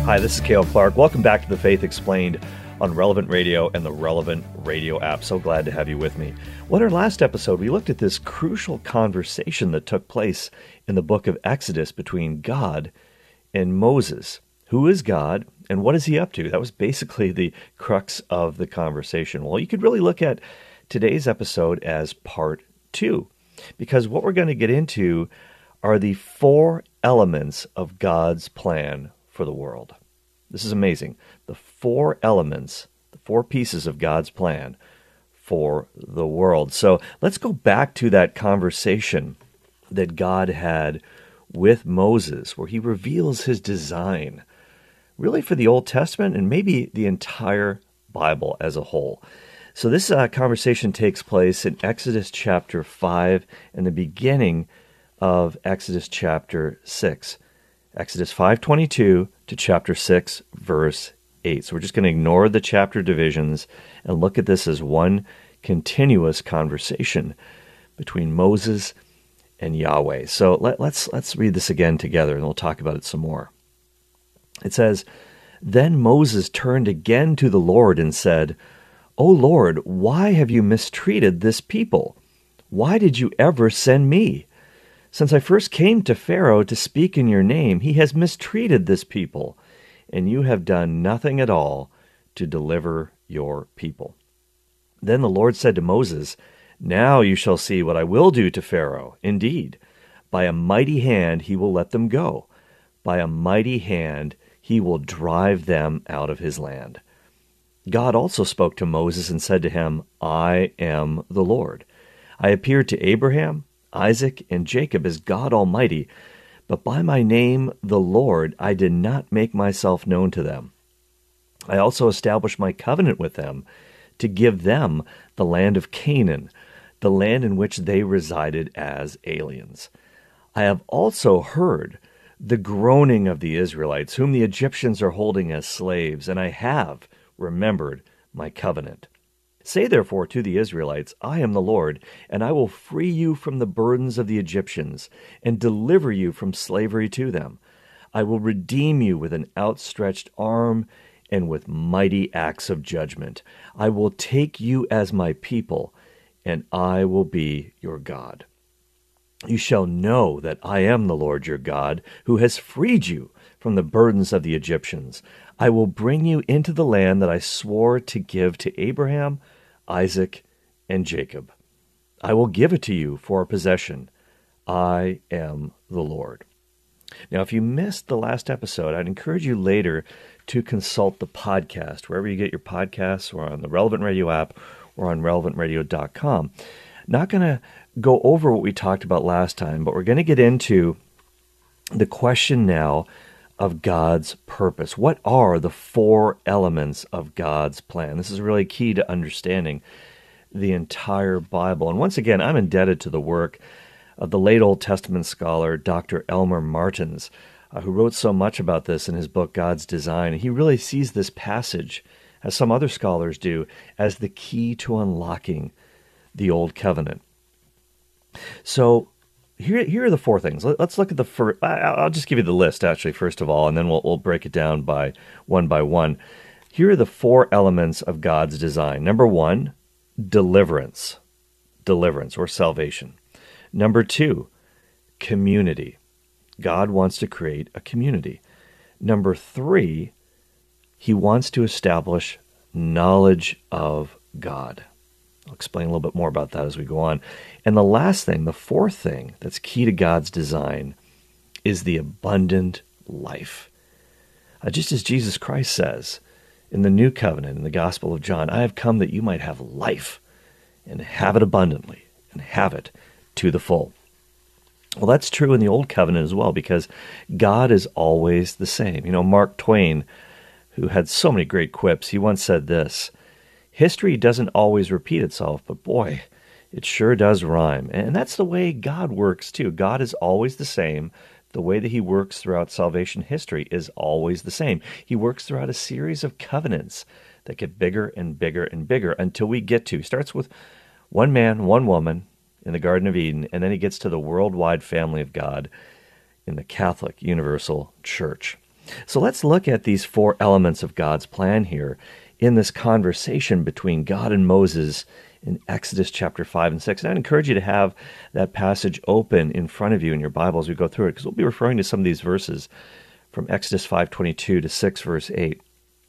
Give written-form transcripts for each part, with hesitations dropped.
Hi, this is Cale Clark. Welcome back to The Faith Explained on Relevant Radio and the Relevant Radio app. So glad to have you with me. Well, in our last episode, we looked at this crucial conversation that took place in the book of Exodus between God and Moses. Who is God and what is he up to? That was basically the crux of the conversation. Well, you could really look at today's episode as part 2, because what we're going to get into are the 4 elements of God's plan for the world. This is amazing. The 4 elements, the 4 pieces of God's plan for the world. So let's go back to that conversation that God had with Moses, where he reveals his design, really for the Old Testament and maybe the entire Bible as a whole. So this conversation takes place in Exodus chapter 5 and the beginning of Exodus chapter 6. Exodus 5:22 to chapter 6, verse 8. So we're just going to ignore the chapter divisions and look at this as one continuous conversation between Moses and Yahweh. So let's read this again together, and we'll talk about it some more. It says, "Then Moses turned again to the Lord and said, 'O Lord, why have you mistreated this people? Why did you ever send me? Since I first came to Pharaoh to speak in your name, he has mistreated this people, and you have done nothing at all to deliver your people.' Then the Lord said to Moses, 'Now you shall see what I will do to Pharaoh. Indeed, by a mighty hand he will let them go. By a mighty hand he will drive them out of his land.' God also spoke to Moses and said to him, 'I am the Lord. I appeared to Abraham, Isaac, and Jacob as God Almighty, but by my name, the Lord, I did not make myself known to them. I also established my covenant with them to give them the land of Canaan, the land in which they resided as aliens. I have also heard the groaning of the Israelites, whom the Egyptians are holding as slaves, and I have remembered my covenant. Say therefore to the Israelites, I am the Lord, and I will free you from the burdens of the Egyptians and deliver you from slavery to them. I will redeem you with an outstretched arm and with mighty acts of judgment. I will take you as my people, and I will be your God. You shall know that I am the Lord your God, who has freed you from the burdens of the Egyptians. I will bring you into the land that I swore to give to Abraham, Isaac, and Jacob. I will give it to you for a possession. I am the Lord." Now, if you missed the last episode, I'd encourage you later to consult the podcast, wherever you get your podcasts, or on the Relevant Radio app, or on relevantradio.com. Not going to go over what we talked about last time, but we're going to get into the question now of God's purpose. What are the 4 elements of God's plan? This is really key to understanding the entire Bible. And once again, I'm indebted to the work of the late Old Testament scholar, Dr. Elmer Martins, who wrote so much about this in his book, God's Design. He really sees this passage, as some other scholars do, as the key to unlocking the Old Covenant. So here are the 4 things. Let's look at the first. I'll just give you the list, actually, first of all, and then we'll break it down by one. Here are the 4 elements of God's design. Number 1, deliverance or salvation. Number 2, community. God wants to create a community. Number 3, he wants to establish knowledge of God. I'll explain a little bit more about that as we go on. And the last thing, the 4th thing that's key to God's design, is the abundant life. Just as Jesus Christ says in the New Covenant, in the Gospel of John, I have come that you might have life and have it abundantly and have it to the full. Well, that's true in the Old Covenant as well, because God is always the same. Mark Twain, who had so many great quips, he once said this: "History doesn't always repeat itself, but boy, it sure does rhyme." And that's the way God works too. God is always the same. The way that he works throughout salvation history is always the same. He works throughout a series of covenants that get bigger and bigger and bigger until we get to, he starts with one man, one woman in the Garden of Eden, and then he gets to the worldwide family of God in the Catholic Universal Church. So let's look at these four elements of God's plan here in this conversation between God and Moses in Exodus chapter 5 and 6. And I'd encourage you to have that passage open in front of you in your Bible as we go through it, because we'll be referring to some of these verses from Exodus 5:22 to 6 verse 8.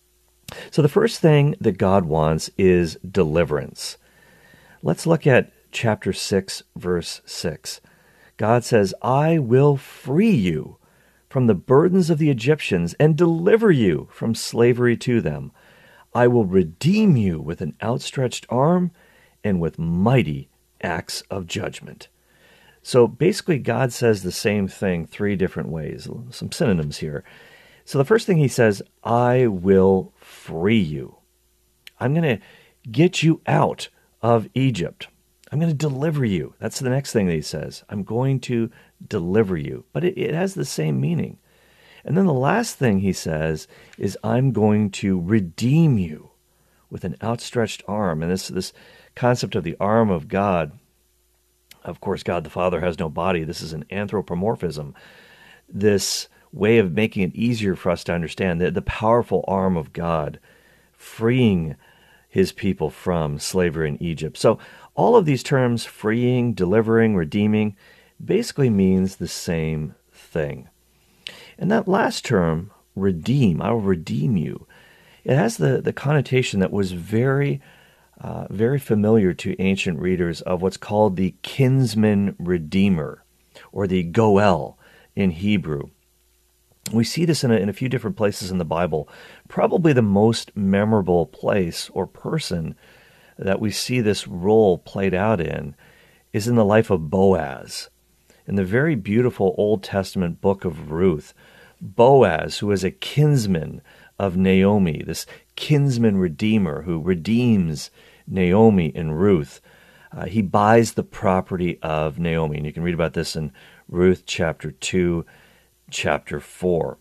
So the first thing that God wants is deliverance. Let's look at chapter 6 verse 6. God says, "I will free you from the burdens of the Egyptians and deliver you from slavery to them. I will redeem you with an outstretched arm and with mighty acts of judgment." So basically, God says the same thing three different ways, some synonyms here. So the first thing he says, "I will free you." I'm going to get you out of Egypt. I'm going to deliver you. That's the next thing that he says. I'm going to deliver you. But it has the same meaning. And then the last thing he says is, I'm going to redeem you with an outstretched arm. And this concept of the arm of God, of course, God the Father has no body. This is an anthropomorphism. This way of making it easier for us to understand the powerful arm of God freeing his people from slavery in Egypt. So all of these terms, freeing, delivering, redeeming, basically means the same thing. And that last term, redeem, I will redeem you, it has the connotation that was very familiar to ancient readers of what's called the kinsman redeemer, or the goel in Hebrew. We see this in a few different places in the Bible. Probably the most memorable place or person that we see this role played out in is in the life of Boaz. In the very beautiful Old Testament book of Ruth, Boaz, who is a kinsman of Naomi, this kinsman redeemer who redeems Naomi and Ruth, he buys the property of Naomi. And you can read about this in Ruth chapter 2, chapter 4.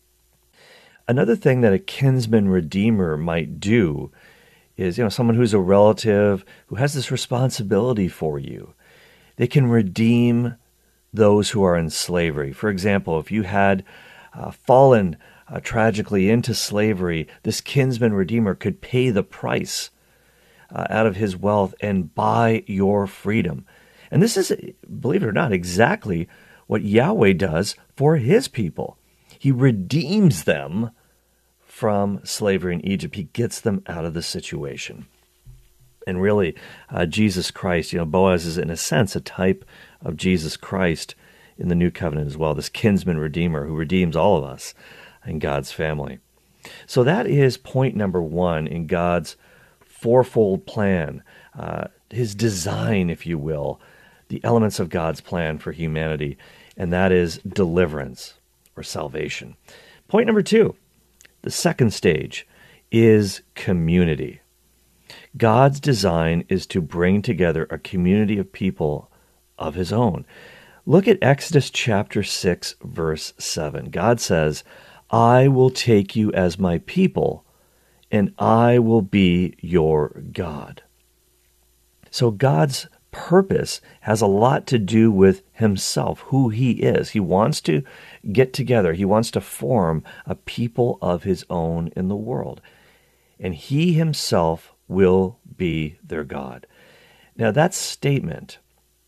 Another thing that a kinsman redeemer might do is, someone who's a relative who has this responsibility for you. They can redeem those who are in slavery. For example, if you had fallen tragically into slavery, this kinsman redeemer could pay the price out of his wealth and buy your freedom. And this is, believe it or not, exactly what Yahweh does for his people. He redeems them from slavery in Egypt. He gets them out of the situation. And really, Jesus Christ, Boaz is in a sense a type of Jesus Christ in the new covenant as well, this kinsman redeemer who redeems all of us in God's family. So that is point number one in God's fourfold plan, his design, if you will, the elements of God's plan for humanity, and that is deliverance or salvation. Point number two, the second stage, is community. God's design is to bring together a community of people of his own. Look at Exodus chapter 6, verse 7. God says, "I will take you as my people, and I will be your God." So God's purpose has a lot to do with himself, who he is. He wants to get together. He wants to form a people of his own in the world. And he himself will be their God. Now that statement,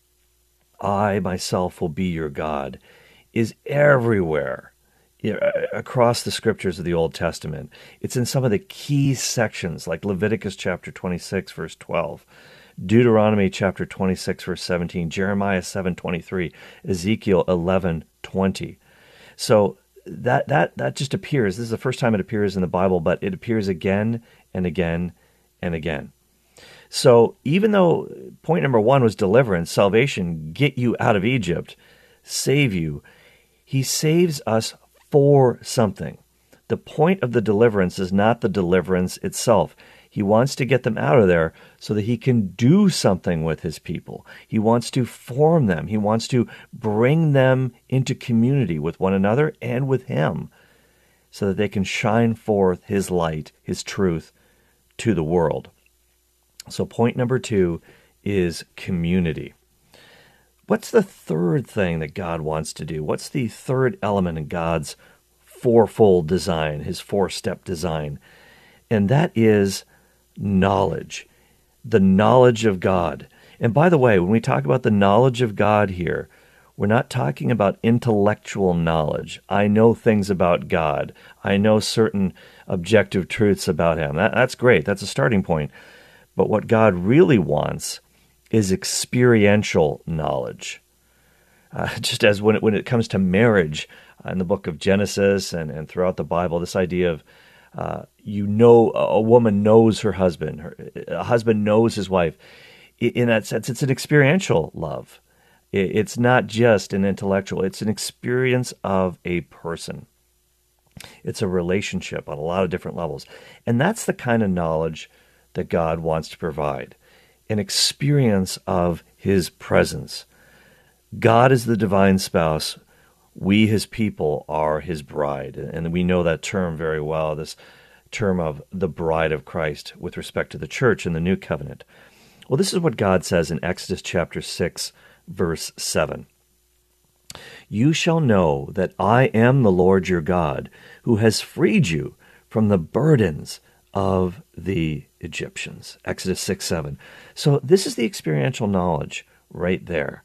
"I myself will be your God," is everywhere across the scriptures of the Old Testament. It's in some of the key sections like Leviticus chapter 26, verse 12, Deuteronomy chapter 26, verse 17, Jeremiah 7:23, Ezekiel 11:20. So that just appears. This is the first time it appears in the Bible, but it appears again and again and again. So even though point number one was deliverance, salvation, get you out of Egypt, save you, he saves us for something. The point of the deliverance is not the deliverance itself. He wants to get them out of there so that he can do something with his people. He wants to form them. He wants to bring them into community with one another and with him so that they can shine forth his light, his truth to the world. So point number two is community. What's the third thing that God wants to do? What's the third element in God's fourfold design, his four-step design, and that is knowledge, the knowledge of God. And by the way, when we talk about the knowledge of God here, we're not talking about intellectual knowledge. I know things about God. I know certain objective truths about him. That's great. That's a starting point. But what God really wants is experiential knowledge. Just as when it comes to marriage in the book of Genesis and throughout the Bible, this idea of a woman knows her husband, a husband knows his wife. In that sense, it's an experiential love. It's not just an intellectual. It's an experience of a person. It's a relationship on a lot of different levels. And that's the kind of knowledge that God wants to provide, an experience of his presence. God is the divine spouse. We, his people, are his bride. And we know that term very well, this term of the bride of Christ with respect to the church in the new covenant. Well, this is what God says in Exodus chapter 6, verse 7. You shall know that I am the Lord your God, who has freed you from the burdens of the Egyptians. Exodus 6, 7. So this is the experiential knowledge right there.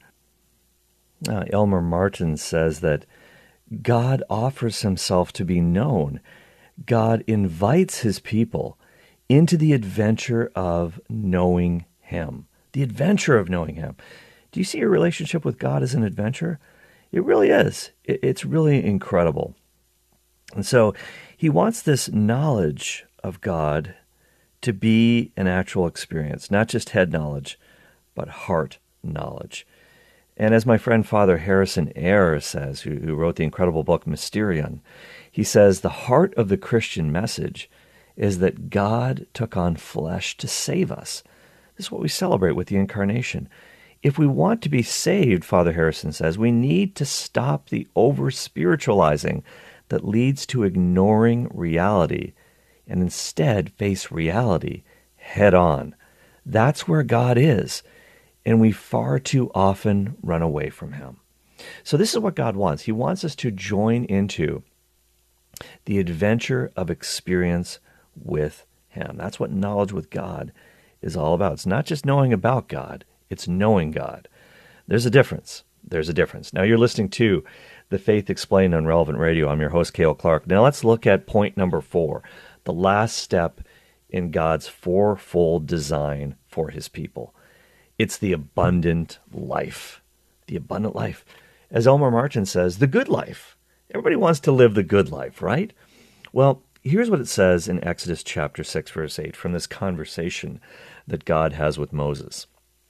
Elmer Martin says that God offers himself to be known. God invites his people into the adventure of knowing him. The adventure of knowing him. Do you see your relationship with God as an adventure? It really is. It's really incredible. And so he wants this knowledge of God to be an actual experience, not just head knowledge, but heart knowledge. And as my friend Father Harrison Ayre says, who wrote the incredible book Mysterion, he says, the heart of the Christian message is that God took on flesh to save us. This is what we celebrate with the Incarnation. If we want to be saved, Father Harrison says, we need to stop the over-spiritualizing that leads to ignoring reality and instead face reality head on. That's where God is, and we far too often run away from him. So this is what God wants. He wants us to join into the adventure of experience with him. That's what knowledge with God is all about. It's not just knowing about God, it's knowing God. There's a difference. There's a difference. Now you're listening to The Faith Explained on Relevant Radio. I'm your host, Cale Clark. Now let's look at point number 4, the last step in God's fourfold design for his people. It's the abundant life. The abundant life. As Elmer Martin says, the good life. Everybody wants to live the good life, right? Well, here's what it says in Exodus chapter 6, verse 8, from this conversation that God has with Moses.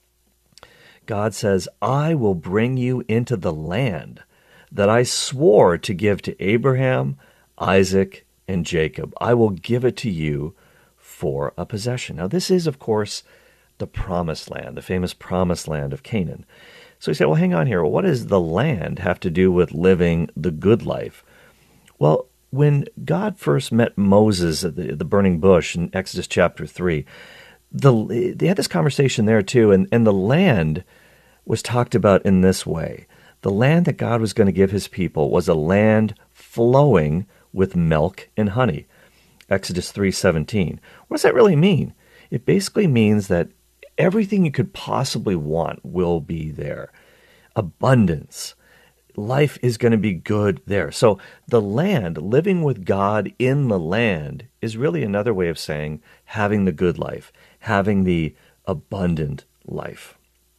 God says, I will bring you into the land that I swore to give to Abraham, Isaac, and Jacob. I will give it to you for a possession. Now, this is, of course, the promised land, the famous promised land of Canaan. So you say, well, hang on here. Well, what does the land have to do with living the good life? Well, when God first met Moses at the burning bush in Exodus chapter 3, they had this conversation there too, and the land was talked about in this way. The land that God was going to give his people was a land flowing with milk and honey. Exodus 3:17. What does that really mean? It basically means that everything you could possibly want will be there. Abundance. Life is going to be good there. So the land, living with God in the land, is really another way of saying having the good life, having the abundant life.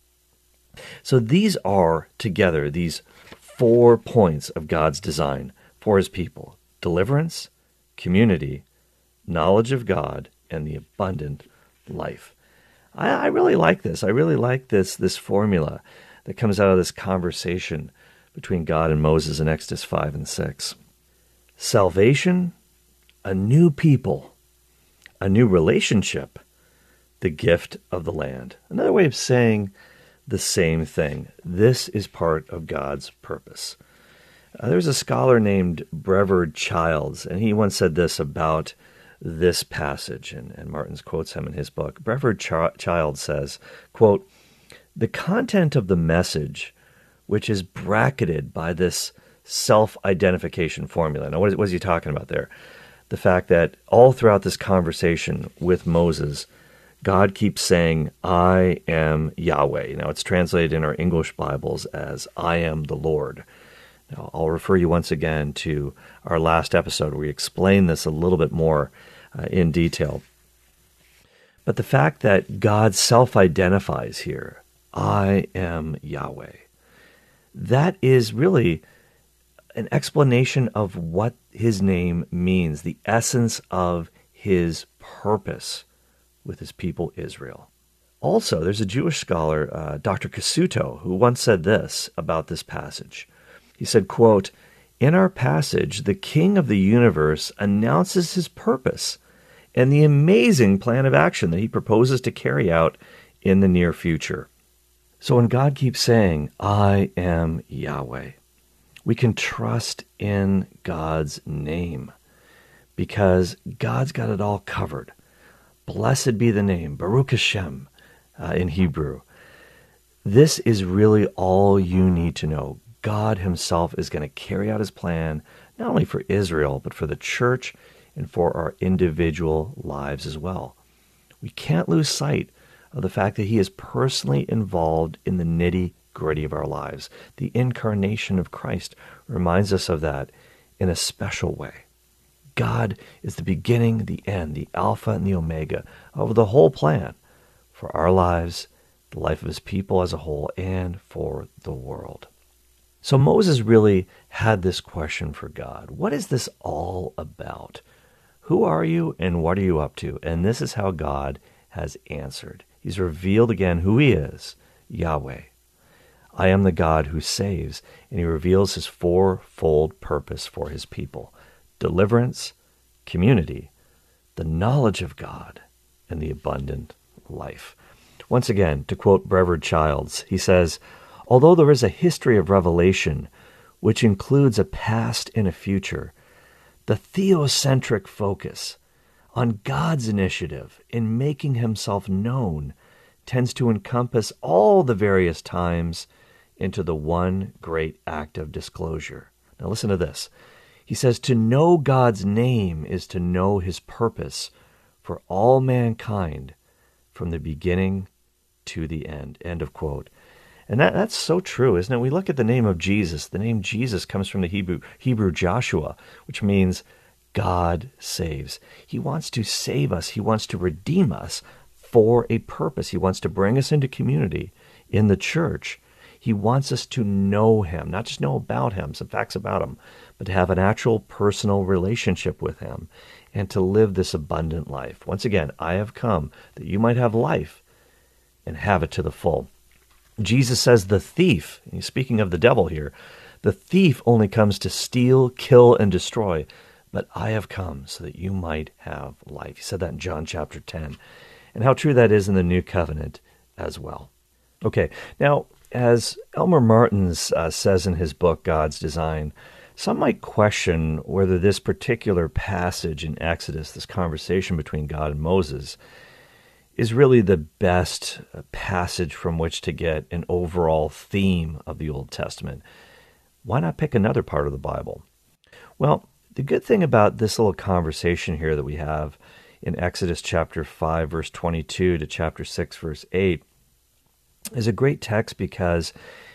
So these are together these 4 points of God's design for his people: deliverance, community, knowledge of God, and the abundant life. I really like this. I really like this formula that comes out of this conversation between God and Moses in Exodus 5 and 6. Salvation, a new people, a new relationship, the gift of the land. Another way of saying the same thing. This is part of God's purpose. There's a scholar named Brevard Childs, and he once said this about this passage, and Martins quotes him in his book. Brevard Childs says, quote, "The content of the message, which is bracketed by this self-identification formula. Now, what is he talking about there? The fact that all throughout this conversation with Moses, God keeps saying, I am Yahweh. Now, it's translated in our English Bibles as, I am the Lord. Now, I'll refer you once again to our last episode where we explain this a little bit more in detail. But the fact that God self-identifies here, I am Yahweh, that is really an explanation of what his name means, the essence of his purpose with his people Israel. Also, there's a Jewish scholar, Dr. Cassuto, who once said this about this passage. He said, quote, in our passage, the King of the universe announces his purpose and the amazing plan of action that he proposes to carry out in the near future. So when God keeps saying, I am Yahweh, we can trust in God's name because God's got it all covered. Blessed be the name, Baruch Hashem in Hebrew. This is really all you need to know. God himself is going to carry out his plan, not only for Israel, but for the church and for our individual lives as well. We can't lose sight of the fact that he is personally involved in the nitty-gritty of our lives. The incarnation of Christ reminds us of that in a special way. God is the beginning, the end, the Alpha and the Omega of the whole plan for our lives, the life of his people as a whole, and for the world. So Moses really had this question for God. What is this all about? Who are you and what are you up to? And this is how God has answered. He's revealed again who he is, Yahweh. I am the God who saves, and he reveals his fourfold purpose for his people: deliverance, community, the knowledge of God, and the abundant life. Once again, to quote Brevard Childs, he says, although there is a history of revelation which includes a past and a future, the theocentric focus on God's initiative in making himself known tends to encompass all the various times into the one great act of disclosure. Now listen to this. He says, to know God's name is to know his purpose for all mankind from the beginning to the end. End of quote. And that's so true, isn't it? We look at the name of Jesus. The name Jesus comes from the Hebrew Joshua, which means God saves. He wants to save us. He wants to redeem us for a purpose. He wants to bring us into community in the church. He wants us to know him, not just know about him, some facts about him, but to have an actual personal relationship with him and to live this abundant life. Once again, I have come that you might have life and have it to the full. Jesus says the thief, he's speaking of the devil here, the thief only comes to steal, kill, and destroy, but I have come so that you might have life. He said that in John chapter 10. And how true that is in the New Covenant as well. Okay, now, as Elmer Martins says in his book, God's Design, some might question whether this particular passage in Exodus, this conversation between God and Moses, is really the best passage from which to get an overall theme of the Old Testament. Why not pick another part of the Bible? Well, the good thing about this little conversation here that we have in Exodus chapter 5, verse 22 to chapter 6, verse 8, is a great text because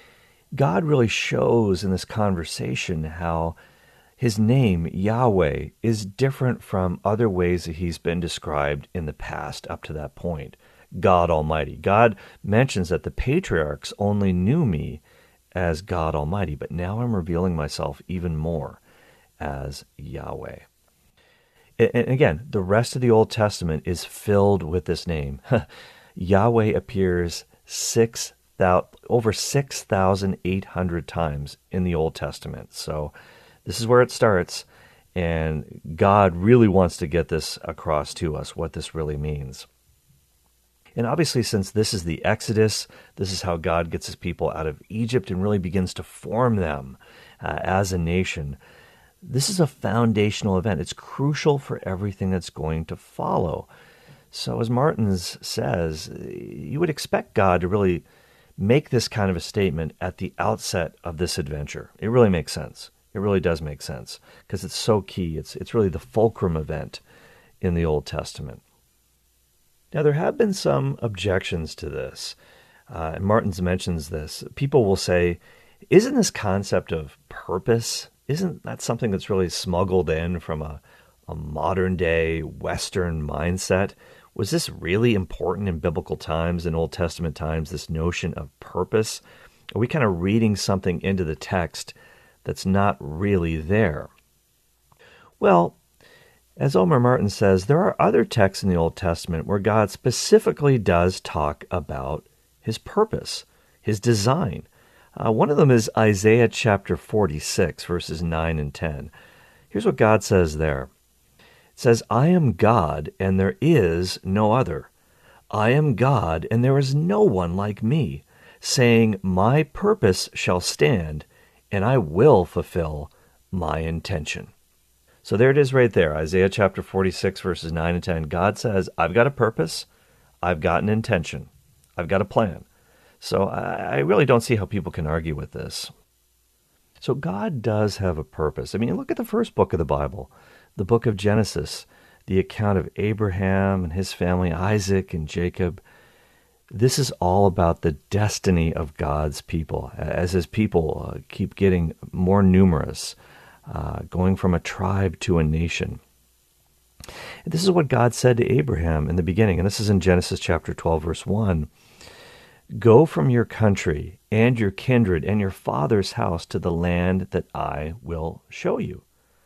God really shows in this conversation how his name, Yahweh, is different from other ways that he's been described in the past up to that point. God Almighty. God mentions that the patriarchs only knew me as God Almighty, but now I'm revealing myself even more as Yahweh. And again, the rest of the Old Testament is filled with this name. Yahweh appears over 6,800 times in the Old Testament. So this is where it starts, and God really wants to get this across to us, what this really means. And obviously, since this is the Exodus, this is how God gets his people out of Egypt and really begins to form them as a nation. This is a foundational event. It's crucial for everything that's going to follow. So as Martins says, you would expect God to really make this kind of a statement at the outset of this adventure. It really makes sense. It really does make sense because it's so key. It's really the fulcrum event in the Old Testament. Now, there have been some objections to this, and Martins mentions this. People will say, isn't this concept of purpose, isn't that something that's really smuggled in from a modern-day Western mindset? Was this really important in biblical times, in Old Testament times, this notion of purpose? Are we kind of reading something into the text that's not really there? Well, as Omar Martin says, there are other texts in the Old Testament where God specifically does talk about his purpose, his design. One of them is Isaiah chapter 46, verses 9 and 10. Here's what God says there. It says, I am God, and there is no other. I am God, and there is no one like me, saying, my purpose shall stand, and I will fulfill my intention. So there it is right there, Isaiah chapter 46, verses 9 and 10. God says, I've got a purpose, I've got an intention, I've got a plan. So I really don't see how people can argue with this. So God does have a purpose. I mean, look at the first book of the Bible, the book of Genesis, the account of Abraham and his family, Isaac and Jacob. This is all about the destiny of God's people, as his people keep getting more numerous, going from a tribe to a nation. This is what God said to Abraham in the beginning, and this is in Genesis chapter 12, verse 1. Go from your country and your kindred and your father's house to the land that I will show you.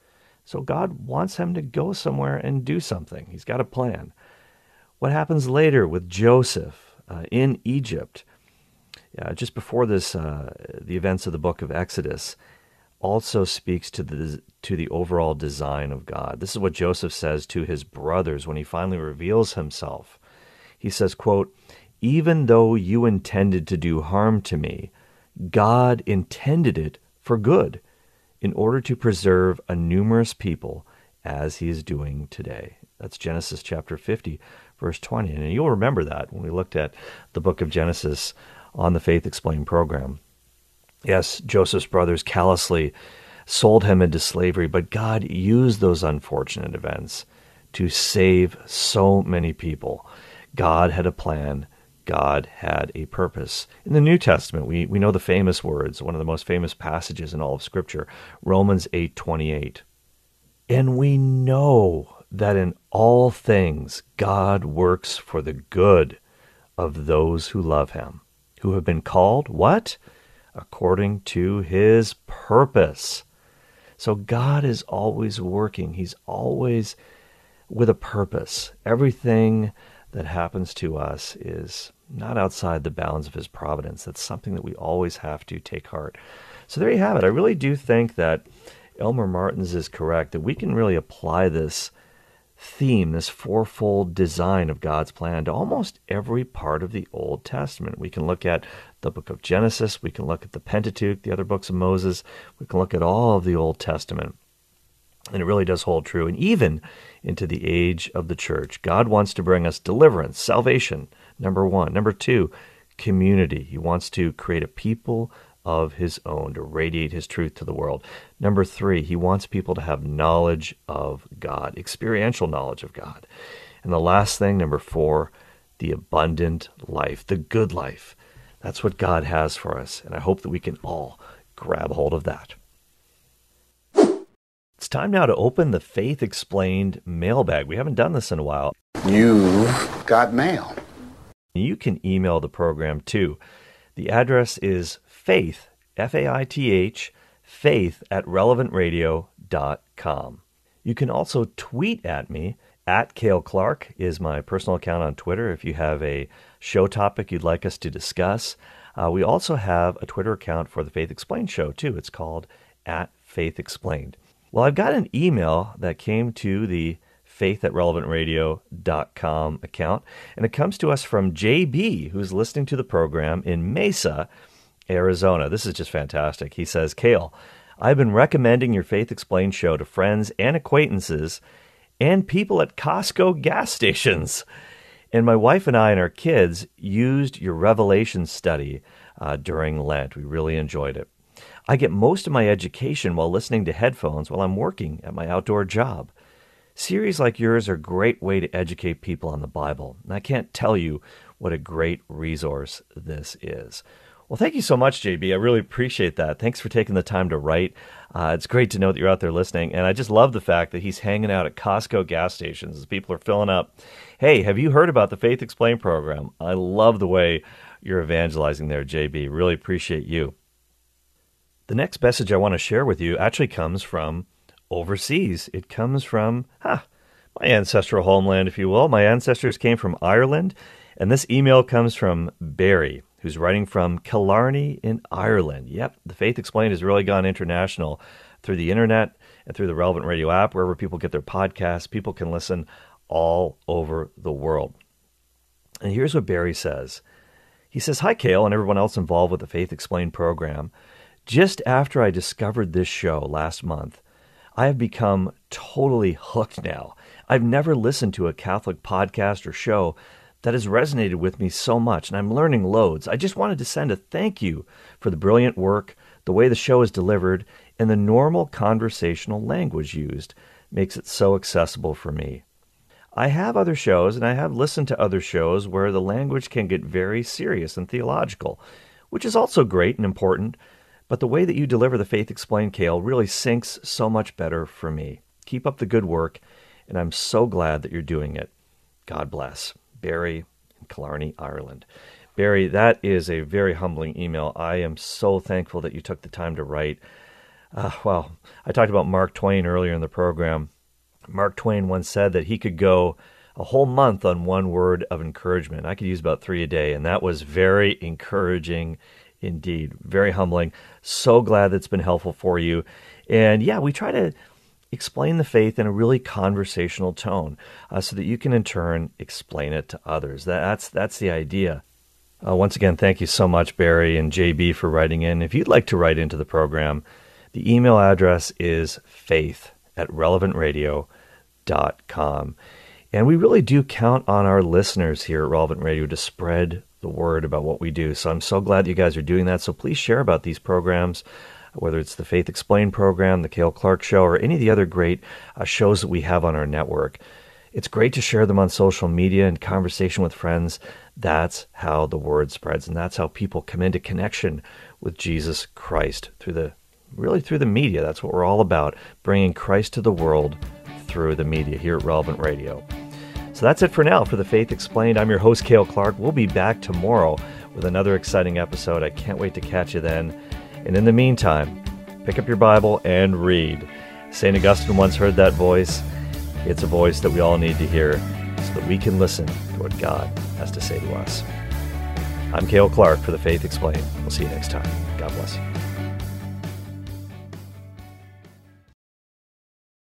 So God wants him to go somewhere and do something. He's got a plan. What happens later with Joseph in Egypt, just before this, the events of the book of Exodus, also speaks to the overall design of God. This is what Joseph says to his brothers when he finally reveals himself. He says, quote, even though you intended to do harm to me, God intended it for good, in order to preserve a numerous people as he is doing today. That's Genesis chapter 50, verse 20. And you'll remember that when we looked at the book of Genesis on the Faith Explained program. Yes, Joseph's brothers callously sold him into slavery, but God used those unfortunate events to save so many people. God had a plan. God had a purpose. In the New Testament, we know the famous words, one of the most famous passages in all of Scripture, Romans 8:28. And we know that in all things God works for the good of those who love him, who have been called, what? According to his purpose. So God is always working. He's always with a purpose. Everything that happens to us is not outside the bounds of his providence. That's something that we always have to take heart. So there you have it. I really do think that Elmer Martins is correct, that we can really apply this theme, this fourfold design of God's plan to almost every part of the Old Testament. We can look at the book of Genesis. We can look at the Pentateuch, the other books of Moses. We can look at all of the Old Testament. And it really does hold true. And even into the age of the church, God wants to bring us deliverance, salvation, number one. Number two, community. He wants to create a people of his own to radiate his truth to the world. Number three, he wants people to have knowledge of God, experiential knowledge of God. And the last thing, number four, the abundant life, the good life. That's what God has for us. And I hope that we can all grab hold of that. It's time now to open the Faith Explained mailbag. We haven't done this in a while. You've got mail. You can email the program too. The address is faith, F-A-I-T-H, faith@relevantradio.com. You can also tweet at me. @Cale Clark is my personal account on Twitter if you have a show topic you'd like us to discuss. We also have a Twitter account for the Faith Explained show too. It's called @FaithExplained. Well, I've got an email that came to the faith@relevantradio.com account, and it comes to us from JB, who's listening to the program in Mesa, Arizona. This is just fantastic. He says, Cale, I've been recommending your Faith Explained show to friends and acquaintances and people at Costco gas stations. And my wife and I and our kids used your Revelation study during Lent. We really enjoyed it. I get most of my education while listening to headphones while I'm working at my outdoor job. Series like yours are a great way to educate people on the Bible, and I can't tell you what a great resource this is. Well, thank you so much, JB. I really appreciate that. Thanks for taking the time to write. It's great to know that you're out there listening, and I just love the fact that he's hanging out at Costco gas stations as people are filling up. Hey, have you heard about the Faith Explained program? I love the way you're evangelizing there, JB. Really appreciate you. The next message I want to share with you actually comes from overseas. It comes from my ancestral homeland, if you will. My ancestors came from Ireland, and this email comes from Barry, who's writing from Killarney in Ireland. Yep, the Faith Explained has really gone international through the internet and through the Relevant Radio app. Wherever people get their podcasts, people can listen all over the world. And here's what Barry says. He says, "Hi, Cale, and everyone else involved with the Faith Explained program. Just after I discovered this show last month, I have become totally hooked now. I've never listened to a Catholic podcast or show that has resonated with me so much, and I'm learning loads. I just wanted to send a thank you for the brilliant work, the way the show is delivered, and the normal conversational language used makes it so accessible for me. I have other shows, and I have listened to other shows where the language can get very serious and theological, which is also great and important, but the way that you deliver the Faith Explained, Cale, really sinks so much better for me. Keep up the good work, and I'm so glad that you're doing it. God bless. Barry in Killarney, Ireland." Barry, that is a very humbling email. I am so thankful that you took the time to write. Well, I talked about Mark Twain earlier in the program. Mark Twain once said that he could go a whole month on one word of encouragement. I could use about 3 a day, and that was very encouraging indeed. Very humbling. So glad that's been helpful for you. And yeah, we try to explain the faith in a really conversational tone so that you can in turn explain it to others. That's the idea. Once again, thank you so much, Barry and JB, for writing in. If you'd like to write into the program, the email address is faith@relevantradio.com. And we really do count on our listeners here at Relevant Radio to spread the word about what we do. So I'm so glad you guys are doing that. So please share about these programs, whether it's the Faith Explained program, the Cale Clark Show, or any of the other great shows that we have on our network. It's great to share them on social media and conversation with friends. That's how the word spreads, and that's how people come into connection with Jesus Christ through the media. That's what we're all about, bringing Christ to the world through the media here at Relevant Radio. So that's it for now for the Faith Explained. I'm your host, Cale Clark. We'll be back tomorrow with another exciting episode. I can't wait to catch you then. And in the meantime, pick up your Bible and read. St. Augustine once heard that voice. It's a voice that we all need to hear so that we can listen to what God has to say to us. I'm Cale Clark for the Faith Explained. We'll see you next time. God bless you.